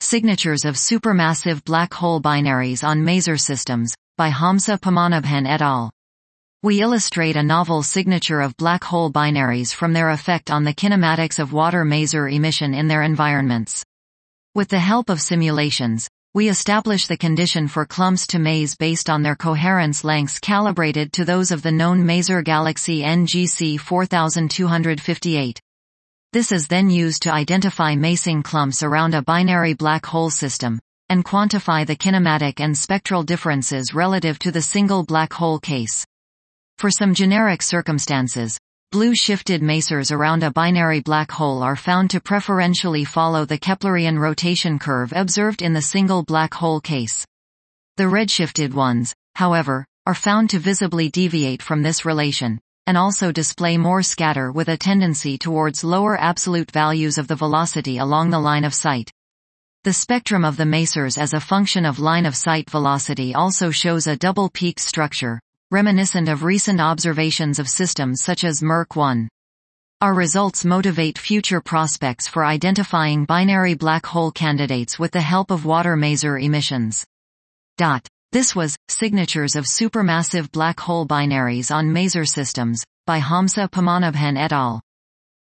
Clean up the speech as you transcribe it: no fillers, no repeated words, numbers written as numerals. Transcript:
Signatures of Supermassive Black Hole Binaries on Maser Systems, by Hamza Pamanabhan et al. We illustrate a novel signature of black hole binaries from their effect on the kinematics of water maser emission in their environments. With the help of simulations, we establish the condition for clumps to maze based on their coherence lengths calibrated to those of the known maser galaxy NGC 4258. This is then used to identify masing clumps around a binary black hole system, and quantify the kinematic and spectral differences relative to the single black hole case. For some generic circumstances, blue shifted masers around a binary black hole are found to preferentially follow the Keplerian rotation curve observed in the single black hole case. The redshifted ones, however, are found to visibly deviate from this relation, and also display more scatter with a tendency towards lower absolute values of the velocity along the line of sight. The spectrum of the masers as a function of line of sight velocity also shows a double-peaked structure, reminiscent of recent observations of systems such as Merc 1. Our results motivate future prospects for identifying binary black hole candidates with the help of water maser emissions. This was Signatures of Supermassive Black Hole Binaries on Maser Systems, by Hamza Pamanabhan et al.